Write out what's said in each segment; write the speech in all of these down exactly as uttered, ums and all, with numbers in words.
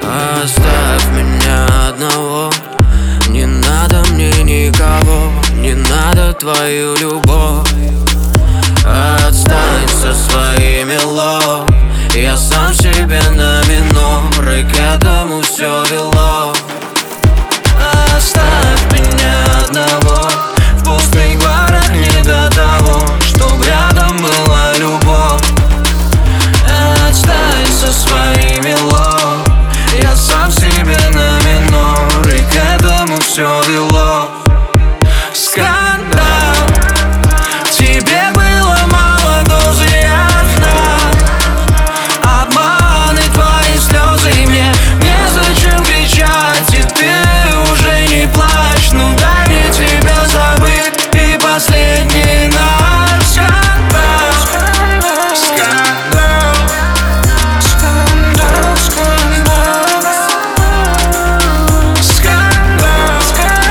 Оставь меня одного, не надо мне никого, не надо твою любовь. Отстань со своими лов, я сам себе на минор, и к этому все вело. Оставь меня одного, в пустых барах не до того, чтоб рядом была любовь. Отстань со своими лов, я сам себе на минор, и к этому все вело. Скандал, тебе было мало дозы яда, обманы, твои слезы, мне незачем кричать, и ты уже не плачь. Ну дай мне тебя забыть, и последний наш скандал. Скандал, скандал, скандал, скандал,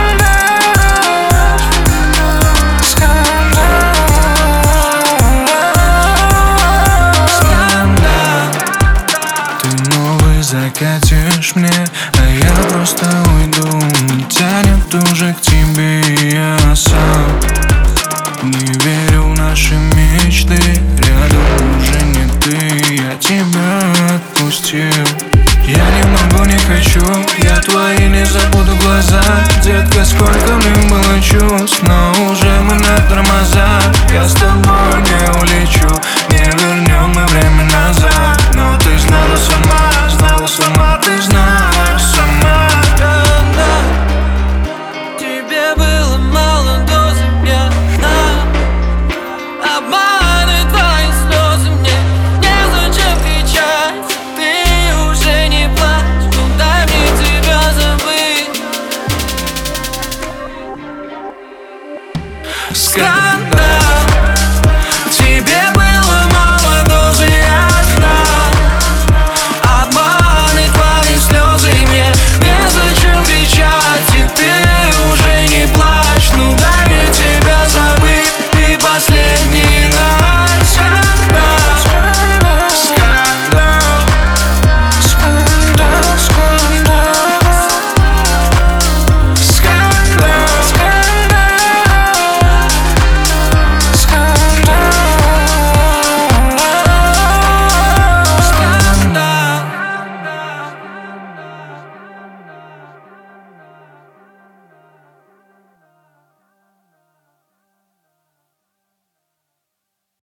скандал. Ты новый закатишь мне, а я просто уйду. Тянет уже к тебе, я сам не верю в наши мечты. Рядом уже не ты, я тебя отпустил. Я не могу, не хочу, я твои не забуду глаза. Детка, сколько мне было чувств, но уже мы на тормозах. Я с тобой не улечу, не вернем мы время назад, но ты